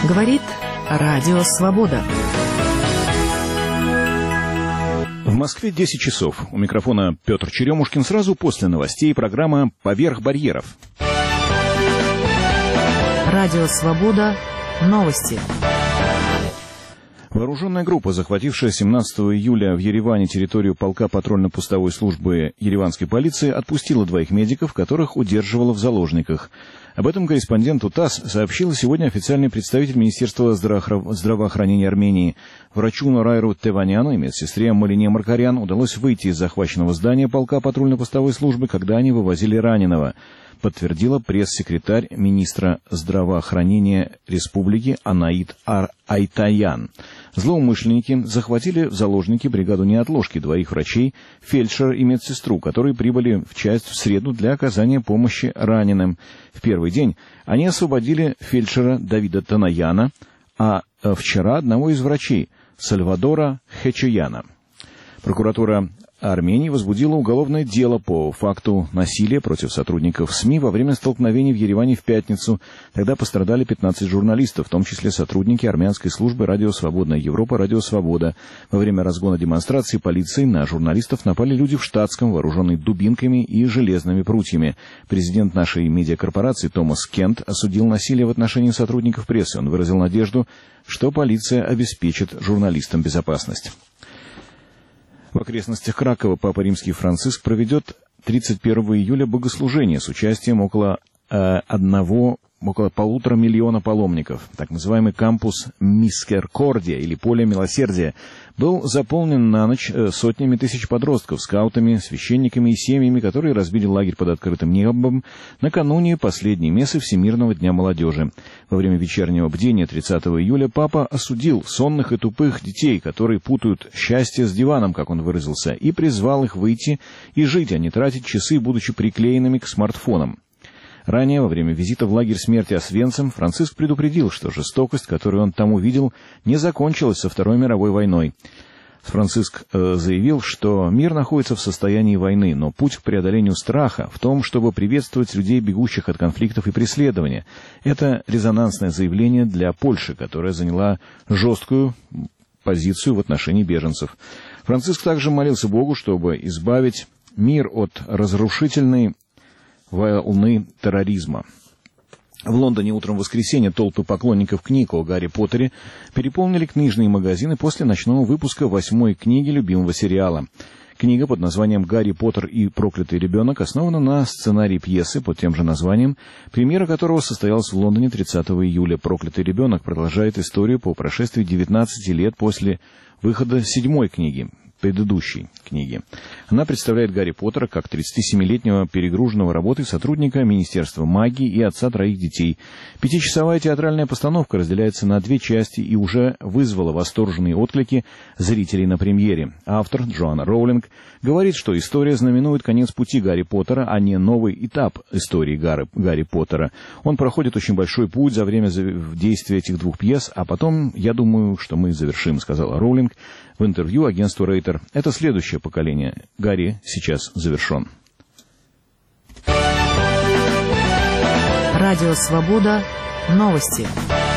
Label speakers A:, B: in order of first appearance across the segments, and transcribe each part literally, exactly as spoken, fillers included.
A: Говорит Радио Свобода.
B: В Москве десять часов. У микрофона Петр Черемушкин. Сразу после новостей программа «Поверх барьеров».
A: Радио Свобода. Новости.
B: Вооруженная группа, захватившая семнадцатого июля в Ереване территорию полка патрульно-постовой службы ереванской полиции, отпустила двоих медиков, которых удерживала в заложниках. Об этом корреспонденту ТАСС сообщил сегодня официальный представитель Министерства здраво- здравоохранения Армении. Врачу Норайру Теваняну и медсестре Малине Маркарян удалось выйти из захваченного здания полка патрульно-постовой службы, когда они вывозили раненого, подтвердила пресс-секретарь министра здравоохранения республики Анаит Ар-Айтаян. Злоумышленники захватили в заложники бригаду неотложки, двоих врачей, фельдшера и медсестру, которые прибыли в часть в среду для оказания помощи раненым. В первый день они освободили фельдшера Давида Танаяна, а вчера одного из врачей, Сальвадора Хечияна. Прокуратура Армении возбудила уголовное дело по факту насилия против сотрудников СМИ во время столкновений в Ереване в пятницу. Тогда пострадали пятнадцать журналистов, в том числе сотрудники армянской службы «Радио Свободная Европа», «Радио Свобода». Во время разгона демонстрации полиции на журналистов напали люди в штатском, вооруженные дубинками и железными прутьями. Президент нашей медиакорпорации Томас Кент осудил насилие в отношении сотрудников прессы. Он выразил надежду, что полиция обеспечит журналистам безопасность. В окрестностях Кракова Папа Римский Франциск проведет тридцать первого июля богослужение с участием около э, одного, около полутора миллиона паломников. Так называемый кампус Мискеркордия, или поле милосердия, был заполнен на ночь сотнями тысяч подростков, скаутами, священниками и семьями, которые разбили лагерь под открытым небом накануне последней мессы Всемирного дня молодежи. Во время вечернего бдения тридцатого июля папа осудил сонных и тупых детей, которые путают счастье с диваном, как он выразился, и призвал их выйти и жить, а не тратить часы, будучи приклеенными к смартфонам. Ранее, во время визита в лагерь смерти Освенцим, Франциск предупредил, что жестокость, которую он там увидел, не закончилась со Второй мировой войной. Франциск э, заявил, что мир находится в состоянии войны, но путь к преодолению страха в том, чтобы приветствовать людей, бегущих от конфликтов и преследования. Это резонансное заявление для Польши, которая заняла жесткую позицию в отношении беженцев. Франциск также молился Богу, чтобы избавить мир от разрушительной волны терроризма. В Лондоне утром в воскресенье толпы поклонников книг о Гарри Поттере переполнили книжные магазины после ночного выпуска восьмой книги любимого сериала. Книга под названием «Гарри Поттер и проклятый ребенок» основана на сценарии пьесы под тем же названием, премьера которого состоялась в Лондоне тридцатого июля. «Проклятый ребенок» продолжает историю по прошествии девятнадцати лет после выхода седьмой книги, предыдущей книги. Она представляет Гарри Поттера как тридцатисемилетнего перегруженного работой сотрудника Министерства магии и отца троих детей. Пятичасовая театральная постановка разделяется на две части и уже вызвала восторженные отклики зрителей на премьере. Автор Джоанна Роулинг говорит, что история знаменует конец пути Гарри Поттера, а не новый этап истории Гарри, Гарри Поттера. Он проходит очень большой путь за время действия этих двух пьес, а потом, я думаю, что мы завершим, сказала Роулинг в интервью агентству Рейтер. Это следующее поколение. Гарри сейчас завершен.
A: Радио Свобода. Новости.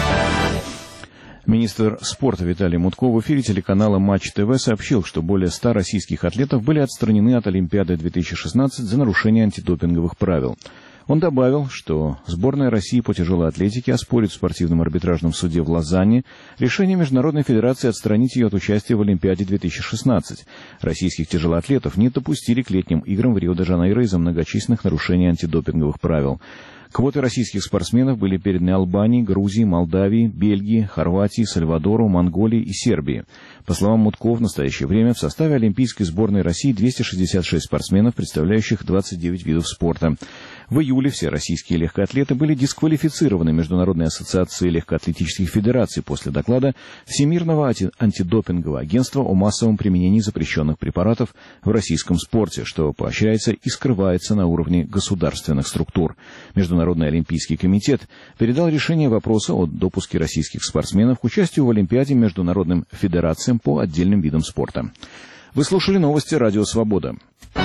B: Министр спорта Виталий Мутко в эфире телеканала Матч ТВ сообщил, что более ста российских атлетов были отстранены от Олимпиады две тысячи шестнадцать за нарушение антидопинговых правил. Он добавил, что сборная России по тяжелой атлетике оспорит в спортивном арбитражном суде в Лозанне решение Международной Федерации отстранить ее от участия в Олимпиаде две тысячи шестнадцать. Российских тяжелоатлетов не допустили к летним играм в Рио-де-Жанейро из-за многочисленных нарушений антидопинговых правил. Квоты российских спортсменов были переданы Албании, Грузии, Молдавии, Бельгии, Хорватии, Сальвадору, Монголии и Сербии. По словам Мутко, в настоящее время в составе Олимпийской сборной России двести шестьдесят шесть спортсменов, представляющих двадцать девять видов спорта. В июле все российские легкоатлеты были дисквалифицированы Международной ассоциацией легкоатлетических федераций после доклада Всемирного антидопингового агентства о массовом применении запрещенных препаратов в российском спорте, что поощряется и скрывается на уровне государственных структур. Международный олимпийский комитет передал решение вопроса о допуске российских спортсменов к участию в Олимпиаде международным федерациям по отдельным видам спорта. Вы слушали новости «Радио Свобода».